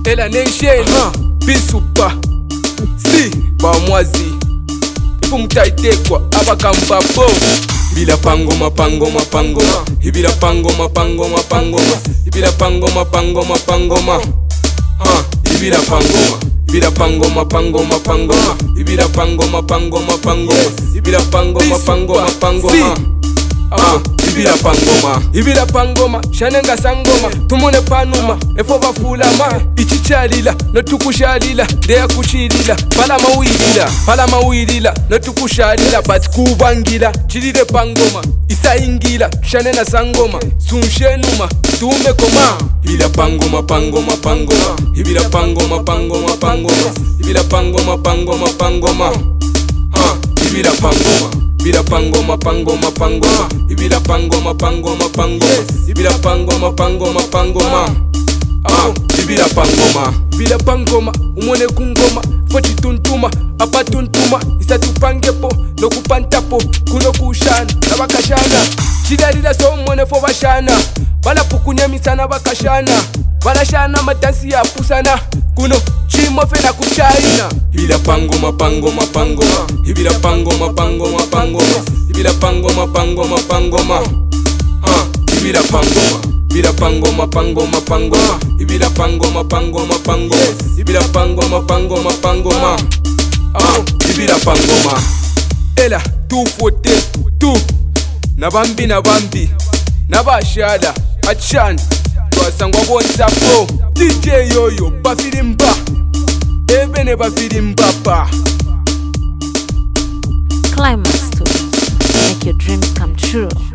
Ela nation bisupa si bamwazi ifu mutaitekwa abakambapo ibila pangoma pangoma pangoma ibila pangoma pangoma pangoma ibila pangoma pangoma pangoma ibila pangoma ibila pangoma pangoma pangoma ibila pangoma pangoma pangoma ibila pangoma pangoma pangoma ibila pangoma shanenga sangoma tumone panuma efo bafulama ichichalila notukushalila ndeya kuchilila pala mawilila notukushalila but kubangira chilile pangoma isaingila shanena sangoma sunshenuma tume koma ibila pangoma pangoma pangoma ibila pangoma pangoma pangoma ibila pangoma pangoma pangoma ibila pangoma ibila pangoma pangoma pangoma ibila pangoma pangoma pangoma ibila pangoma pangoma pangoma ibila pangoma umone kungoma foti tuntuma apatuntuma isatupangepo nokupantapo kuno kushana nabakashana chidalila so umone fo bashana balapukunyamisana bakashana balashana madansi ya pusana kuno chimo fena kuchaina ibila pangoma pangoma pangoma ibila pangoma pangoma pangoma ibila pangoma pangoma pangoma ibila pangoma ibila pangoma pangoma pangoma ibila pangoma pangoma pangoma ibila pangoma pangoma pangoma ibila pangoma ela tufote tu nabambi nabashala achani twasangwa bonsapo DJ yoyo bafilimba ebene bafilimba pa Climax Studios, make your dreams come true.